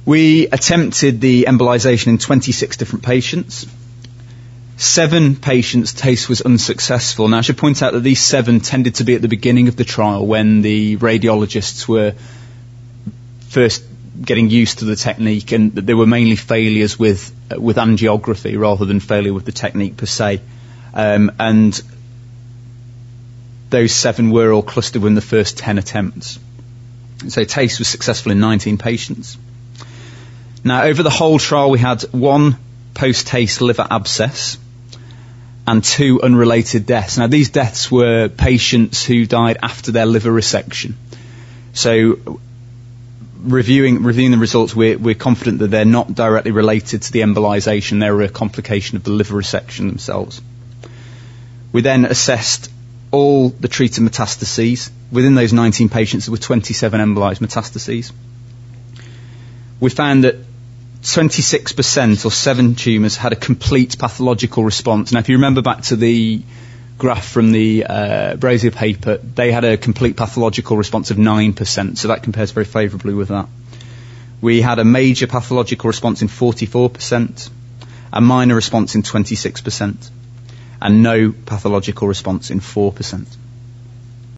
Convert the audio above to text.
We attempted the embolisation in 26 different patients. 7 patients' TACE was unsuccessful. Now, I should point out that these 7 tended to be at the beginning of the trial when the radiologists were first getting used to the technique, and that there were mainly failures with angiography rather than failure with the technique per se. And those 7 were all clustered within the first 10 attempts. So TACE was successful in 19 patients. Now, over the whole trial, we had 1 post-TACE liver abscess and 2 unrelated deaths. Now, these deaths were patients who died after their liver resection. So, reviewing the results, we're confident that they're not directly related to the embolisation. They're a complication of the liver resection themselves. We then assessed all the treated metastases. Within those 19 patients, there were 27 embolised metastases. We found that 26% or 7 tumours had a complete pathological response. Now, if you remember back to the graph from the Brazier paper, they had a complete pathological response of 9%, so that compares very favourably with that. We had a major pathological response in 44%, a minor response in 26%, and no pathological response in 4%.